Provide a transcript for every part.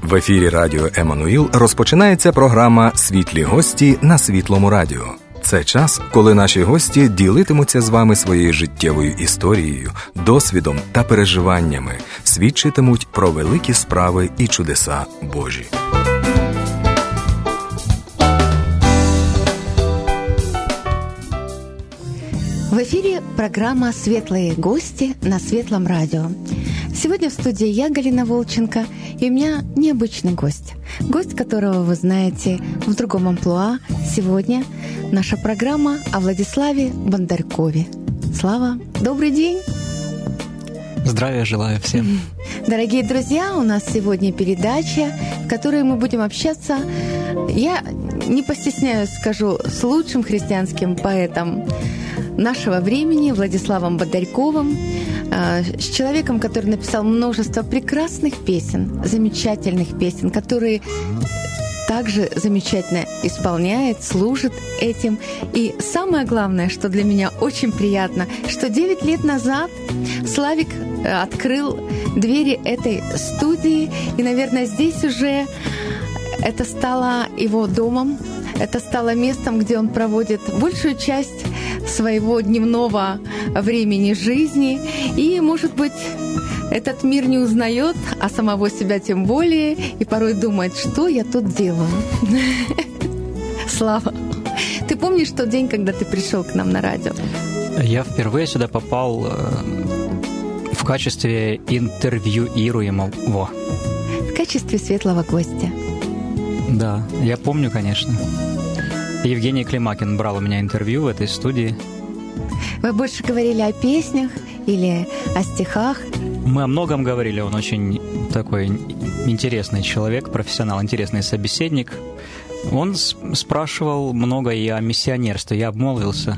В ефірі Радіо Еммануїл розпочинається програма «Світлі гості» на Світлому радіо. Це час, коли наші гості ділитимуться з вами своєю життєвою історією, досвідом та переживаннями, свідчитимуть про великі справи і чудеса Божі. В эфире программа «Светлые гости» на Светлом радио. Сегодня в студии я, Галина Волченко, и у меня необычный гость. Гость, которого вы знаете в другом амплуа. Сегодня наша программа о Владиславе Бондарькове. Слава, добрый день! Здравия желаю всем! Дорогие друзья, у нас сегодня передача, в которой мы будем общаться, я не постесняюсь, скажу, с лучшим христианским поэтом нашего времени, Владиславом Бондарьковым, с человеком, который написал множество прекрасных песен, замечательных песен, которые также замечательно исполняет, служит этим. И самое главное, что для меня очень приятно, что 9 лет назад Славик открыл двери этой студии, и, наверное, здесь уже это стало его домом, это стало местом, где он проводит большую часть своего дневного времени жизни. И, может быть, этот мир не узнает, а самого себя тем более, и порой думает, что я тут делаю. Слава, ты помнишь тот день, когда ты пришел к нам на радио? Я впервые сюда попал в качестве интервьюируемого. В качестве светлого гостя. Да, я помню, конечно. Евгений Климакин брал у меня интервью в этой студии. Вы больше говорили о песнях или о стихах? Мы о многом говорили, он очень такой интересный человек, профессионал, интересный собеседник. Он спрашивал много и о миссионерстве. Я обмолвился,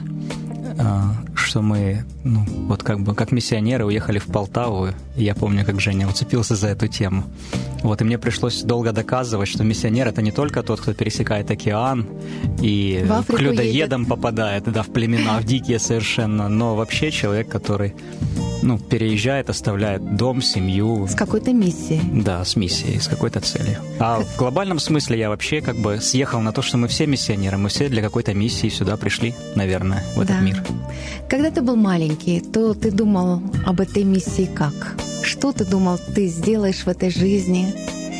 что мы, вот как миссионеры уехали в Полтаву. И я помню, как Женя уцепился за эту тему. Вот, и мне пришлось долго доказывать, что миссионер — это не только тот, кто пересекает океан и к людоедам попадает, да, в племена, в дикие совершенно, но вообще человек, который, переезжает, оставляет дом, семью. С какой-то миссией. Да, с миссией, с какой-то целью. А в глобальном смысле я вообще съехал на то, что мы все миссионеры, мы все для какой-то миссии сюда пришли, наверное, в этот мир. Когда ты был маленький, то ты думал об этой миссии как? Что ты думал, ты сделаешь в этой жизни?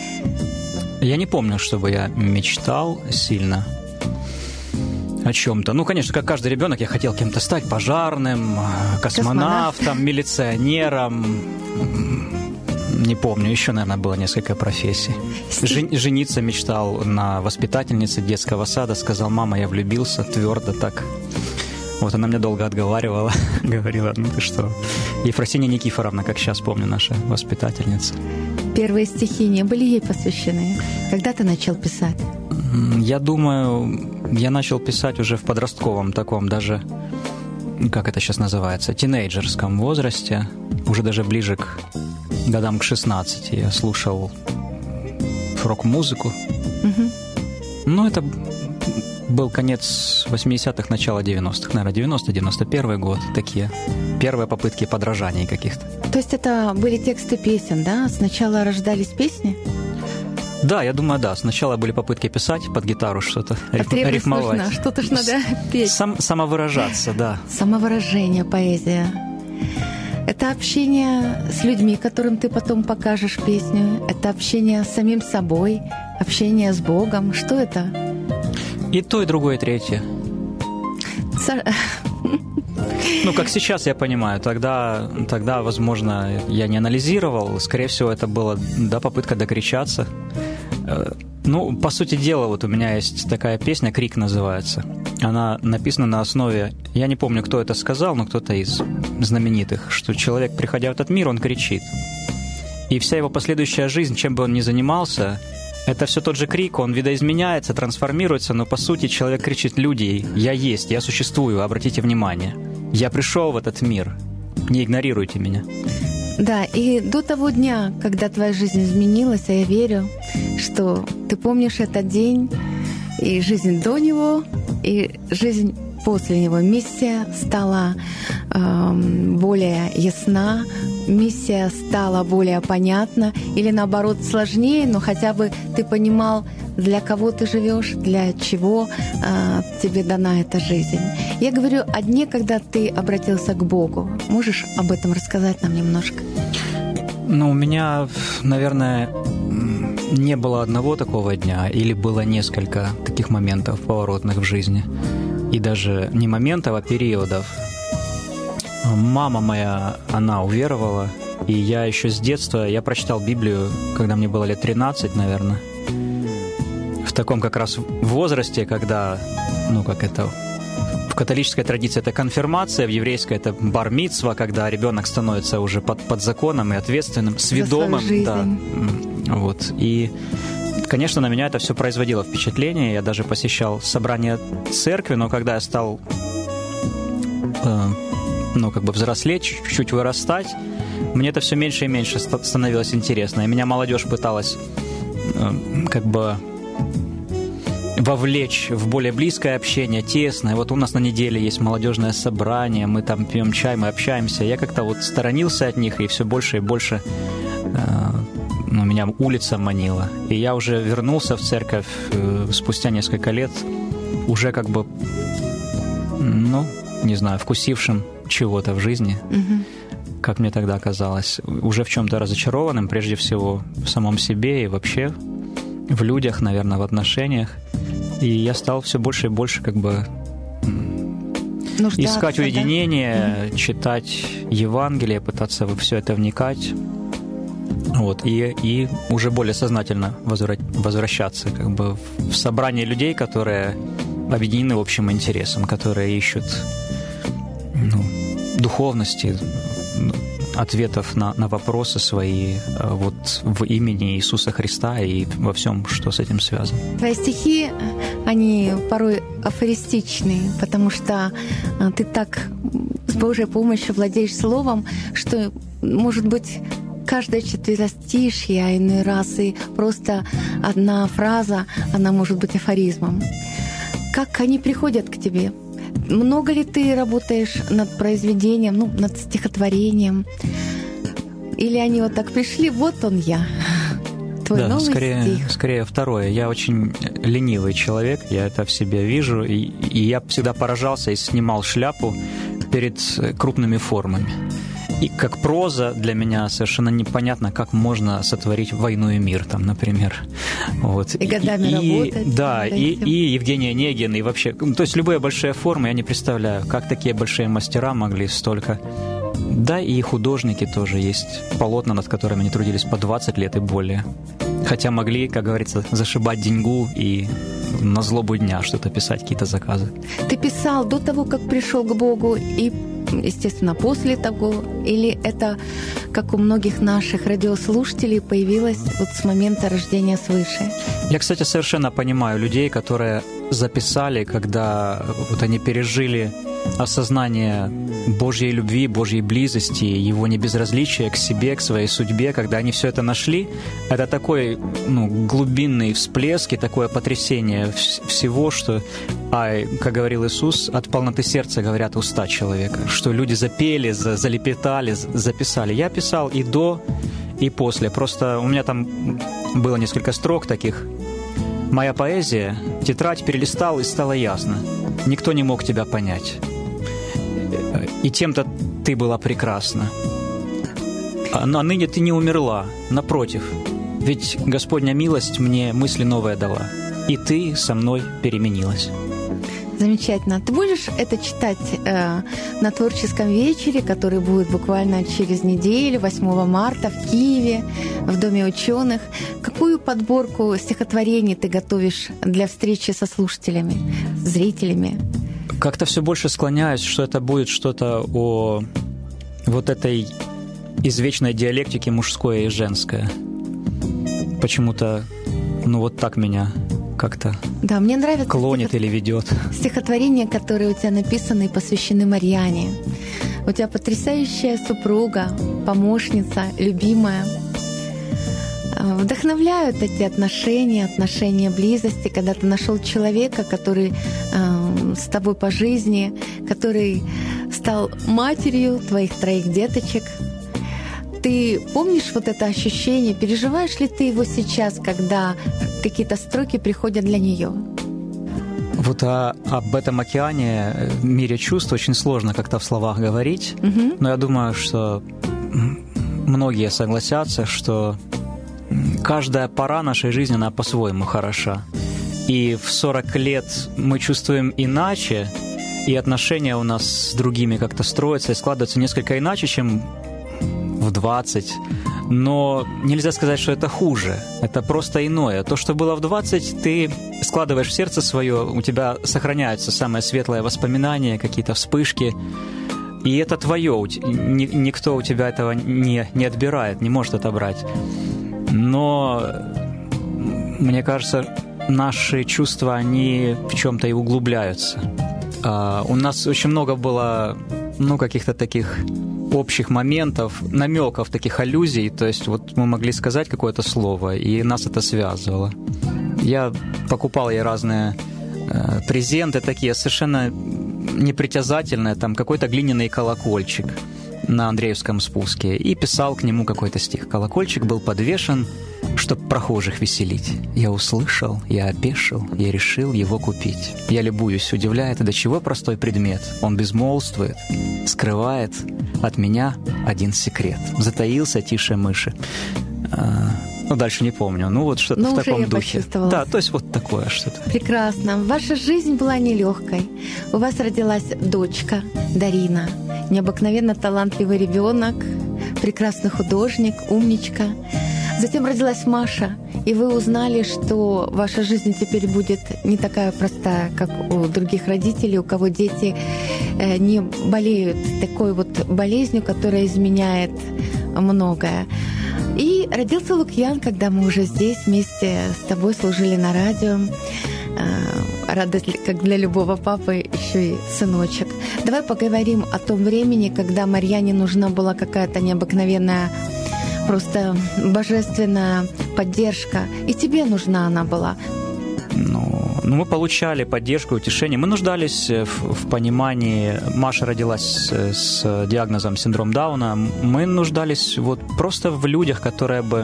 Я не помню, чтобы я мечтал сильно о чем-то. Конечно, как каждый ребенок, я хотел кем-то стать: пожарным, космонавтом, милиционером. Не помню, еще, наверное, было несколько профессий. Жениться мечтал на воспитательнице детского сада. Сказал: мама, я влюбился, твердо так. Вот она меня долго отговаривала, говорила: ты что? Ефросинья Никифоровна, как сейчас помню, наша воспитательница. Первые стихи не были ей посвящены? Когда ты начал писать? Я думаю, я начал писать уже в подростковом таком, даже, как это сейчас называется, тинейджерском возрасте, уже даже ближе к годам к 16. Я слушал рок-музыку. Это был конец 80-х, начало 90-х, наверное, 90-91 год, такие первые попытки подражаний каких-то. То есть это были тексты песен, да? Сначала рождались песни? Да, я думаю, да. Сначала были попытки писать под гитару что-то, рифмовать. Нужно, что-то ж надо петь. Самовыражаться, да. Самовыражение, поэзия. Это общение с людьми, которым ты потом покажешь песню. Это общение с самим собой, общение с Богом. Что это? И то, и другое, и третье. Как сейчас я понимаю, тогда, возможно, я не анализировал. Скорее всего, это была, попытка докричаться. По сути дела, вот у меня есть такая песня, «Крик» называется. Она написана на основе, я не помню, кто это сказал, но кто-то из знаменитых, что человек, приходя в этот мир, он кричит. И вся его последующая жизнь, чем бы он ни занимался, это все тот же крик, он видоизменяется, трансформируется, но по сути человек кричит: люди, я есть, я существую, обратите внимание. Я пришел в этот мир, не игнорируйте меня. Да, и до того дня, когда твоя жизнь изменилась, а я верю, что ты помнишь этот день, и жизнь до него, и жизнь после него миссия стала более ясна, миссия стала более понятна, или наоборот сложнее, но хотя бы ты понимал, для кого ты живешь, для чего тебе дана эта жизнь. Я говорю о дне, когда ты обратился к Богу. Можешь об этом рассказать нам немножко? Ну, у меня, наверное, не было одного такого дня, или было несколько таких моментов поворотных в жизни. И даже не моментов, а периодов. Мама моя, она уверовала, и я еще с детства, я прочитал Библию, когда мне было лет 13, наверное. В таком как раз возрасте, когда, как это, в католической традиции это конфирмация, в еврейской это бар-мицва, когда ребенок становится уже под законом и ответственным, сведомым. Да. Вот. И, конечно, на меня это все производило впечатление. Я даже посещал собрания церкви, но когда я стал взрослеть, чуть-чуть вырастать, мне это все меньше и меньше становилось интересно. И меня молодежь пыталась вовлечь в более близкое общение, тесное. Вот у нас на неделе есть молодежное собрание, мы там пьем чай, мы общаемся. Я как-то сторонился от них, и все больше и больше меня улица манила. И я уже вернулся в церковь спустя несколько лет, уже не знаю, вкусившим чего-то в жизни, как мне тогда казалось, уже в чем-то разочарованным, прежде всего в самом себе и вообще в людях, наверное, в отношениях. И я стал все больше и больше искать уединение, читать Евангелие, пытаться во все это вникать. Вот, и уже более сознательно возвращаться в собрание людей, которые объединены общим интересом, которые ищут духовности, ответов на вопросы свои в имени Иисуса Христа и во всем, что с этим связано. Твои стихи, они порой афористичные, потому что ты так с Божьей помощью владеешь словом, что, может быть, каждое четверостишье, а иной раз и просто одна фраза, она может быть афоризмом. Как они приходят к тебе? Много ли ты работаешь над произведением, над стихотворением? Или они вот так пришли, вот он я, твой новый стих? Скорее второе. Я очень ленивый человек, я это в себе вижу, и я всегда поражался и снимал шляпу перед крупными формами. И как проза для меня совершенно непонятно, как можно сотворить «Войну и мир», там, например. Вот. И годами работать. Да, и Евгений Онегин, и вообще... То есть любые большие формы, я не представляю, как такие большие мастера могли столько... Да, и художники тоже есть, полотна, над которыми они трудились по 20 лет и более. Хотя могли, как говорится, зашибать деньгу и на злобу дня что-то писать, какие-то заказы. Ты писал до того, как пришел к Богу, и, естественно, после того? Или это, как у многих наших радиослушателей, появилось с момента рождения свыше? Я, кстати, совершенно понимаю людей, которые записали, когда они пережили осознание Божьей любви, Божьей близости, Его небезразличия к себе, к своей судьбе, когда они все это нашли. Это такой глубинный всплеск и такое потрясение всего, что, как говорил Иисус, от полноты сердца говорят уста человека, что люди запели, залепетали, записали. Я писал и до, и после. Просто у меня там было несколько строк таких. «Моя поэзия, тетрадь перелистал, и стало ясно. Никто не мог тебя понять. И тем-то ты была прекрасна. А ныне ты не умерла, напротив. Ведь Господня милость мне мысли новые дала, и ты со мной переменилась». Замечательно. Ты будешь это читать на творческом вечере, который будет буквально через неделю, 8 марта в Киеве, в Доме ученых. Какую подборку стихотворений ты готовишь для встречи со слушателями, зрителями? Как-то все больше склоняюсь, что это будет что-то о этой извечной диалектике мужское и женское. Почему-то, так меня как-то мне нравится клонит или ведет. Стихотворения, которые у тебя написаны и посвящены Марьяне. У тебя потрясающая супруга, помощница, любимая. Вдохновляют эти отношения близости, когда ты нашел человека, который с тобой по жизни, который стал матерью твоих 3 деточек. Ты помнишь вот это ощущение? Переживаешь ли ты его сейчас, когда какие-то строки приходят для нее? Вот об этом океане, мире чувств очень сложно как-то в словах говорить, но я думаю, что многие согласятся, что каждая пора нашей жизни, она по-своему хороша. И в 40 лет мы чувствуем иначе, и отношения у нас с другими как-то строятся и складываются несколько иначе, чем в 20. Но нельзя сказать, что это хуже. Это просто иное. То, что было в 20, ты складываешь в сердце свое, у тебя сохраняются самые светлые воспоминания, какие-то вспышки. И это твое. Никто у тебя этого не отбирает, не может отобрать. Но мне кажется, наши чувства, они в чем-то и углубляются. У нас очень много было, каких-то таких общих моментов, намеков, таких аллюзий. То есть вот мы могли сказать какое-то слово, и нас это связывало. Я покупал ей разные презенты такие, совершенно непритязательные, там какой-то глиняный колокольчик на Андреевском спуске, и писал к нему какой-то стих. Колокольчик был подвешен, чтоб прохожих веселить. Я услышал, я опешил, я решил его купить. Я любуюсь, удивляет, до чего простой предмет. Он безмолвствует, скрывает от меня один секрет. Затаился тише мыши. Дальше не помню. Вот что-то в таком духе. Да, то есть вот такое что-то. Прекрасно. Ваша жизнь была нелегкой. У вас родилась дочка Дарина. Необыкновенно талантливый ребенок, прекрасный художник, умничка. Затем родилась Маша, и вы узнали, что ваша жизнь теперь будет не такая простая, как у других родителей, у кого дети не болеют такой вот болезнью, которая изменяет многое. И родился Лукьян, когда мы уже здесь вместе с тобой служили на радио. Радость, как для любого папы, еще и сыночек. Давай поговорим о том времени, когда Марьяне нужна была какая-то необыкновенная, просто божественная поддержка. И тебе нужна она была. Мы получали поддержку, утешение. Мы нуждались в понимании. Маша родилась с диагнозом синдром Дауна. Мы нуждались просто в людях, которые бы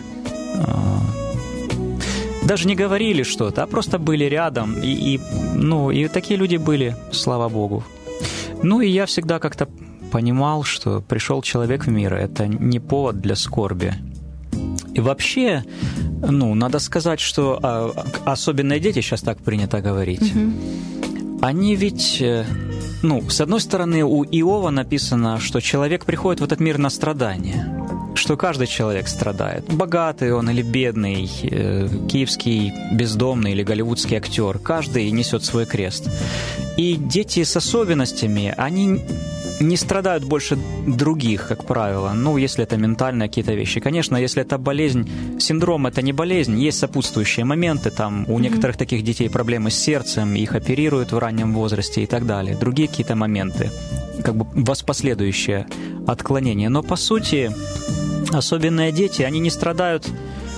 даже не говорили что-то, а просто были рядом. И такие люди были, слава Богу. И я всегда как-то понимал, что пришел человек в мир. Это не повод для скорби. И вообще, надо сказать, что особенные дети, сейчас так принято говорить, они ведь, с одной стороны, у Иова написано, что человек приходит в этот мир на страдания, что каждый человек страдает. Богатый он или бедный, киевский бездомный или голливудский актер, каждый несет свой крест. И дети с особенностями, они не страдают больше других, как правило. Если это ментальные какие-то вещи. Конечно, если это болезнь, синдром — это не болезнь, есть сопутствующие моменты. Там у некоторых таких детей проблемы с сердцем, их оперируют в раннем возрасте и так далее. Другие какие-то моменты, воспоследующие отклонения. Но, по сути, особенные дети, они не страдают,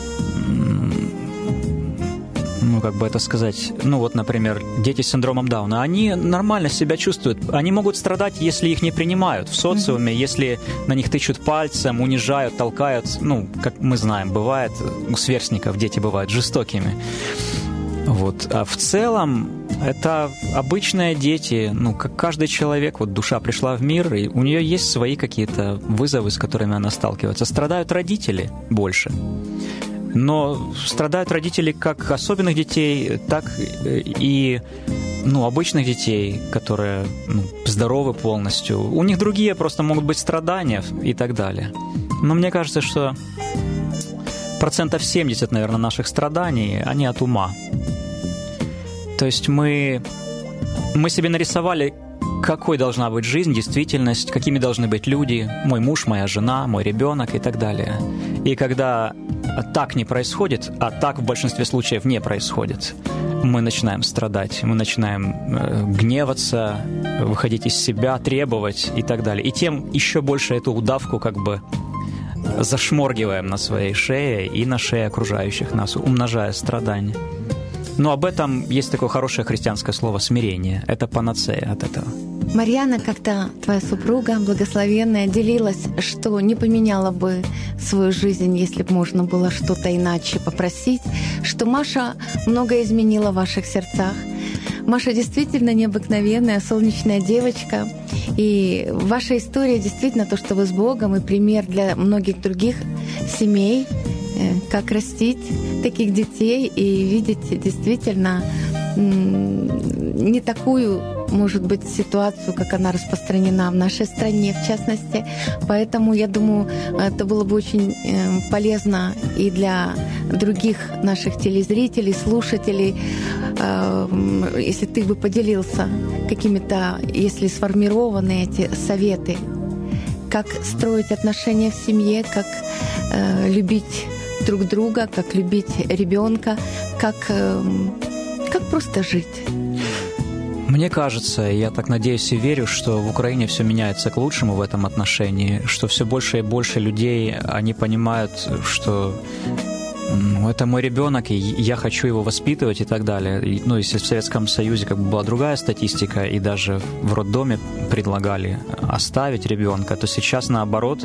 например, дети с синдромом Дауна, они нормально себя чувствуют. Они могут страдать, если их не принимают в социуме, если на них тычут пальцем, унижают, толкают. Как мы знаем, бывает, у сверстников дети бывают жестокими. А в целом это обычные дети, как каждый человек, душа пришла в мир, и у нее есть свои какие-то вызовы, с которыми она сталкивается. Страдают родители больше. Но страдают родители как особенных детей, так и обычных детей, которые здоровы полностью. У них другие просто могут быть страдания и так далее. Но мне кажется, что 70%, наверное, наших страданий, они от ума. То есть мы себе нарисовали, какой должна быть жизнь, действительность, какими должны быть люди, мой муж, моя жена, мой ребенок и так далее. И когда так не происходит, а так в большинстве случаев не происходит, мы начинаем страдать, мы начинаем гневаться, выходить из себя, требовать и так далее. И тем еще больше эту удавку зашморгиваем на своей шее и на шее окружающих нас, умножая страдания. Но об этом есть такое хорошее христианское слово «смирение». Это панацея от этого. Марьяна, как-то твоя супруга благословенная делилась, что не поменяла бы свою жизнь, если бы можно было что-то иначе попросить, что Маша многое изменила в ваших сердцах. Маша действительно необыкновенная, солнечная девочка. И ваша история действительно то, что вы с Богом, и пример для многих других семей, как растить таких детей и видеть действительно не такую, может быть, ситуацию, как она распространена в нашей стране, в частности. Поэтому, я думаю, это было бы очень полезно и для других наших телезрителей, слушателей, если ты бы поделился какими-то, если сформированы эти советы, как строить отношения в семье, как любить друг друга, как любить ребенка, как просто жить. Мне кажется, я так надеюсь и верю, что в Украине все меняется к лучшему в этом отношении, что все больше и больше людей, они понимают, что это мой ребенок, и я хочу его воспитывать и так далее. Если в Советском Союзе была другая статистика, и даже в роддоме предлагали оставить ребенка, то сейчас наоборот,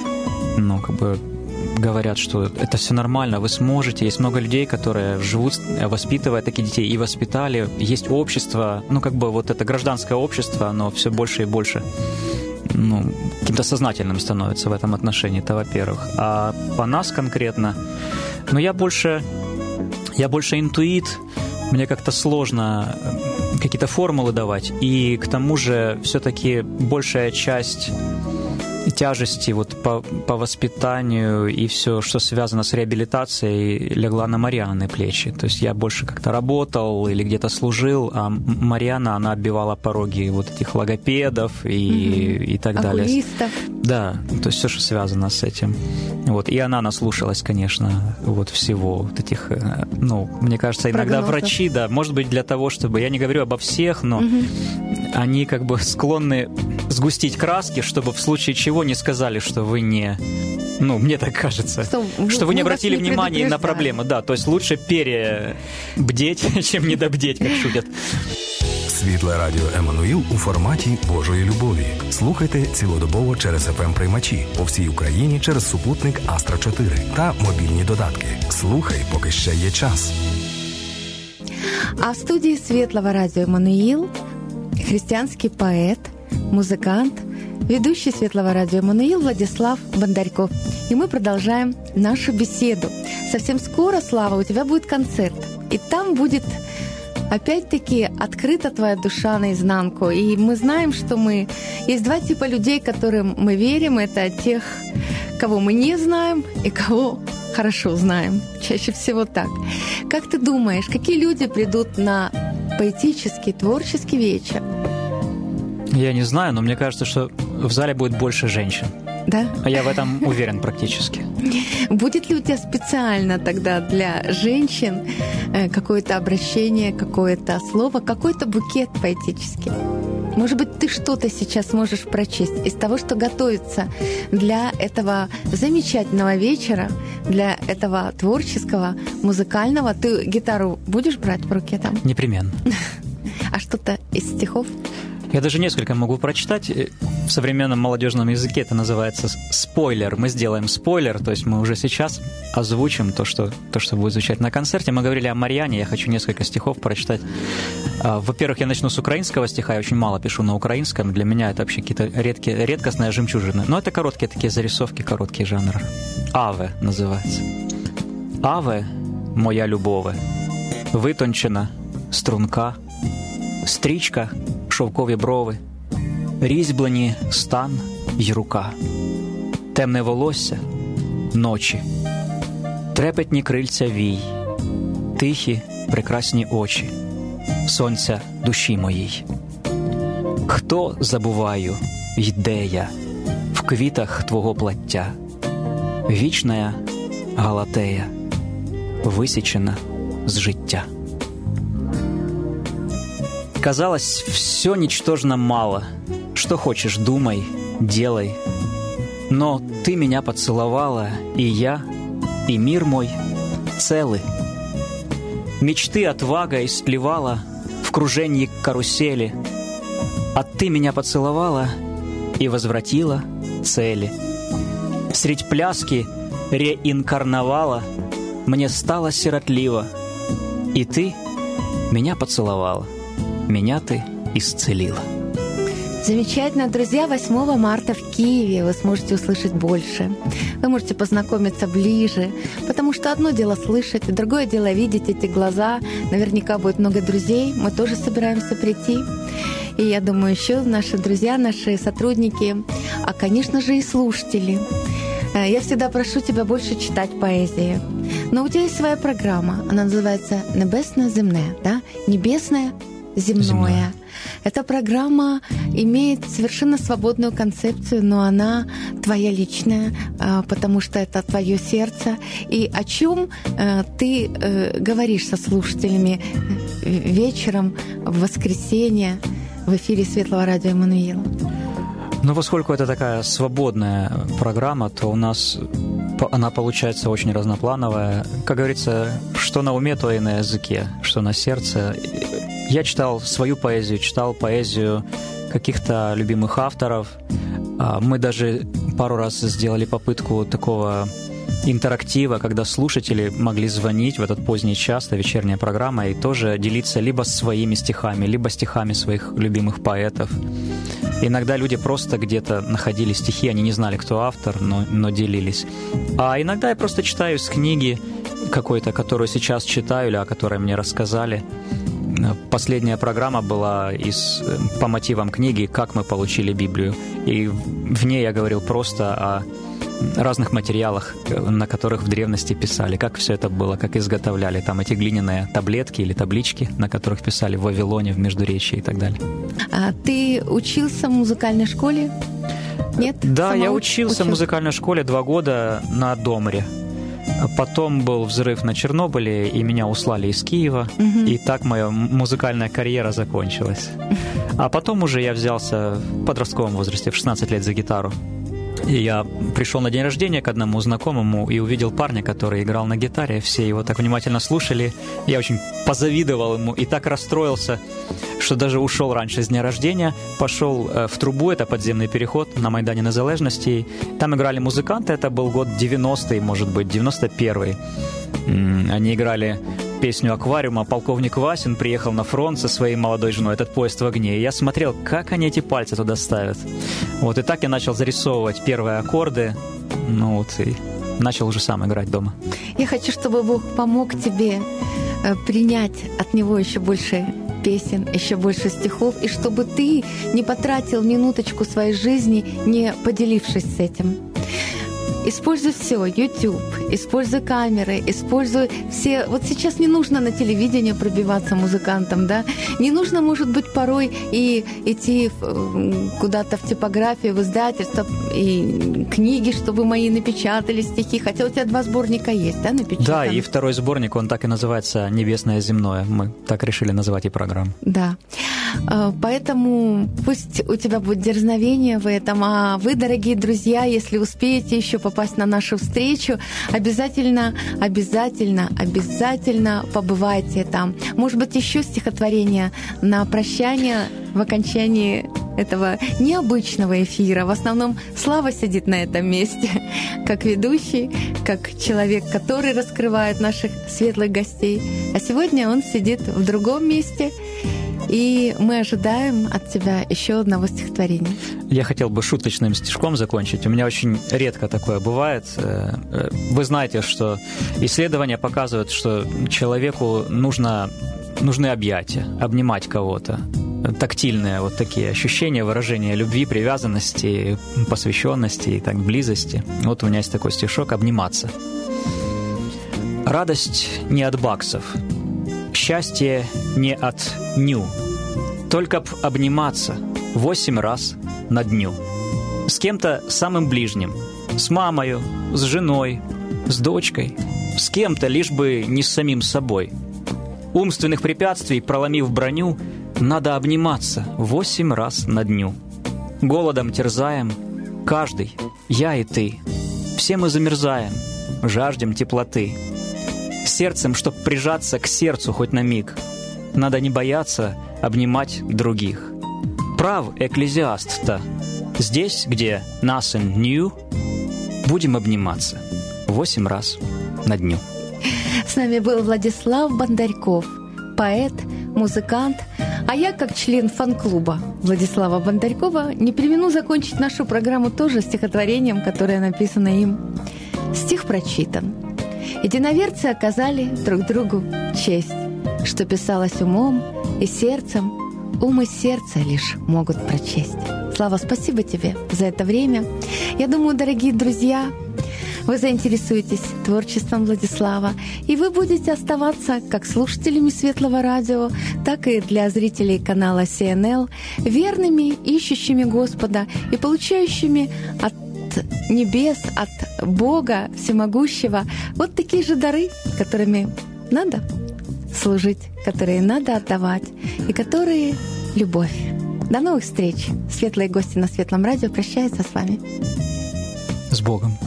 говорят, что это все нормально, вы сможете. Есть много людей, которые живут, воспитывая таких детей, и воспитали. Есть общество, это гражданское общество, оно все больше и больше каким-то сознательным становится в этом отношении, это во-первых. А по нас конкретно, я больше интуит, мне как-то сложно какие-то формулы давать, и к тому же все-таки большая часть тяжести по воспитанию и все, что связано с реабилитацией, легла на Марьяны плечи. То есть я больше как-то работал или где-то служил, а Марьяна, она отбивала пороги этих логопедов и так далее. Окулистов. Да, то есть все, что связано с этим. И она наслушалась, конечно, всего этих, мне кажется, иногда врачи, да, может быть, для того, чтобы, я не говорю обо всех, но они склонны сгустить краски, чтобы в случае чего не сказали, что вы не... мне так кажется. Что вы не обратили внимания на проблемы. Да, то есть лучше перебдеть, чем недобдеть, как шутят. Світле радіо Еммануїл у форматі Божої любові. Слухайте цілодобово через FM-приймачі по всій Україні через супутник Астра 4 та мобільні додатки. Слухай, поки ще є час. А в студии Светлого радио Эммануил христианский поэт, музыкант, ведущий Светлого радио Эммануил Владислав Бондарьков. И мы продолжаем нашу беседу. Совсем скоро, Слава, у тебя будет концерт. И там будет опять-таки открыта твоя душа наизнанку. И мы знаем, что есть два типа людей, которым мы верим. Это тех, кого мы не знаем, и кого хорошо знаем. Чаще всего так. Как ты думаешь, какие люди придут на поэтический, творческий вечер? Я не знаю, но мне кажется, что в зале будет больше женщин. Да? Я в этом уверен практически. Будет ли у тебя специально тогда для женщин какое-то обращение, какое-то слово, какой-то букет поэтический? Может быть, ты что-то сейчас можешь прочесть из того, что готовится для этого замечательного вечера, для этого творческого, музыкального. Ты гитару будешь брать в руке там? Непременно. А что-то из стихов? Я даже несколько могу прочитать. В современном молодежном языке это называется спойлер. Мы сделаем спойлер, то есть мы уже сейчас озвучим то, что будет звучать на концерте. Мы говорили о Марьяне, я хочу несколько стихов прочитать. Во-первых, я начну с украинского стиха, я очень мало пишу на украинском. Для меня это вообще какие-то редкостные жемчужины. Но это короткие такие зарисовки, короткий жанр. «Аве» называется. «Аве, моя любове, витончена струнка, стрічка, шовкові брови, різьблені стан й рука, темне волосся, ночі, трепетні крильця вій, тихі прекрасні очі, сонця душі моїй. Хто, забуваю, йде я в квітах твого плаття, вічна Галатея, висічена з життя. Казалось, все ничтожно мало. Что хочешь, думай, делай. Но ты меня поцеловала, и я, и мир мой целы. Мечты отвага истлевала в круженье карусели, а ты меня поцеловала и возвратила цели. Средь пляски реинкарновала мне стало сиротливо, и ты меня поцеловала, меня ты исцелила. Замечательно, друзья. 8 марта в Киеве вы сможете услышать больше. Вы можете познакомиться ближе, потому что одно дело слышать, другое дело видеть эти глаза. Наверняка будет много друзей. Мы тоже собираемся прийти. И я думаю, еще наши друзья, наши сотрудники, а, конечно же, и слушатели. Я всегда прошу тебя больше читать поэзии. Но у тебя есть своя программа. Она называется «Небесное земное», да? «Небесное земное». Эта программа имеет совершенно свободную концепцию, но она твоя личная, потому что это твое сердце. И о чем ты говоришь со слушателями вечером в воскресенье в эфире Светлого радио Эммануила? Ну, поскольку это такая свободная программа, то у нас она получается очень разноплановая. Как говорится, что на уме, то и на языке, что на сердце. Я читал свою поэзию, читал поэзию каких-то любимых авторов. Мы даже пару раз сделали попытку такого интерактива, когда слушатели могли звонить в этот поздний час, это вечерняя программа, и тоже делиться либо своими стихами, либо стихами своих любимых поэтов. Иногда люди просто где-то находили стихи, они не знали, кто автор, но делились. А иногда я просто читаю из книги какой-то, которую сейчас читаю, или о которой мне рассказали. Последняя программа была по мотивам книги «Как мы получили Библию». И в ней я говорил просто о разных материалах, на которых в древности писали, как все это было, как изготовляли. Там эти глиняные таблетки или таблички, на которых писали в Вавилоне, в Междуречии и так далее. А ты учился в музыкальной школе? Нет? Да, я учился в музыкальной школе 2 года на Домре. Потом был взрыв на Чернобыле, и меня услали из Киева, и так моя музыкальная карьера закончилась. А потом уже я взялся в подростковом возрасте, в 16 лет, за гитару. И я пришел на день рождения к одному знакомому и увидел парня, который играл на гитаре. Все его так внимательно слушали. Я очень позавидовал ему и так расстроился, что даже ушел раньше с дня рождения. Пошел в Трубу, это подземный переход на Майдане Незалежности. Там играли музыканты, это был год 90-й, может быть, 91-й. Они играли песню «Аквариума». Полковник Васин приехал на фронт со своей молодой женой, этот поезд в огне. И я смотрел, как они эти пальцы туда ставят. Вот, и так я начал зарисовывать первые аккорды. Ну вот, и начал уже сам играть дома. Я хочу, чтобы Бог помог тебе принять от Него еще больше песен, еще больше стихов, и чтобы ты не потратил минуточку своей жизни, не поделившись с этим. Используй все, YouTube, используй камеры, используй все... Вот сейчас не нужно на телевидение пробиваться музыкантам, да? Не нужно, может быть, порой и идти куда-то в типографию, в издательство, и книги, чтобы мои напечатали стихи. Хотя у тебя 2 сборника есть, да, напечатаны? Да, и 2-й сборник, он так и называется «Небесное земное». Мы так решили называть и программу. Да. Поэтому пусть у тебя будет дерзновение в этом. А вы, дорогие друзья, если успеете еще попасть на нашу встречу, обязательно побывайте там. Может быть, еще стихотворение на прощание в окончании этого необычного эфира. В основном Слава сидит на этом месте, как ведущий, как человек, который раскрывает наших светлых гостей. А сегодня он сидит в другом месте, и мы ожидаем от тебя еще одного стихотворения. Я хотел бы шуточным стишком закончить. У меня очень редко такое бывает. Вы знаете, что исследования показывают, что человеку нужны объятия, обнимать кого-то. Тактильные вот такие ощущения, выражения любви, привязанности, посвященности и так близости. Вот у меня есть такой стишок «Обниматься». Радость не от баксов, счастье не от ню, только б обниматься 8 раз на дню. С кем-то самым ближним, с мамою, с женой, с дочкой, с кем-то, лишь бы не с самим собой. Умственных препятствий, проломив броню, надо обниматься 8 раз на дню. Голодом терзаем, каждый, я и ты. Все мы замерзаем, жаждем теплоты. Сердцем, чтоб прижаться к сердцу хоть на миг, надо не бояться обнимать других. Прав экклезиаст-то. Здесь, где nothing new, будем обниматься 8 раз на дню. С нами был Владислав Бондарьков, поэт, музыкант. А я, как член фан-клуба Владислава Бондарькова, не премину закончить нашу программу тоже стихотворением, которое написано им. Стих прочитан. Единоверцы оказали друг другу честь, что писалось умом и сердцем, ум и сердце лишь могут прочесть. Слава, спасибо тебе за это время. Я думаю, дорогие друзья, вы заинтересуетесь творчеством Владислава, и вы будете оставаться как слушателями Светлого радио, так и для зрителей канала CNL верными, ищущими Господа и получающими от небес, от Бога Всемогущего вот такие же дары, которыми надо служить, которые надо отдавать, и которые — любовь. До новых встреч! Светлые гости на Светлом радио прощаются с вами. С Богом!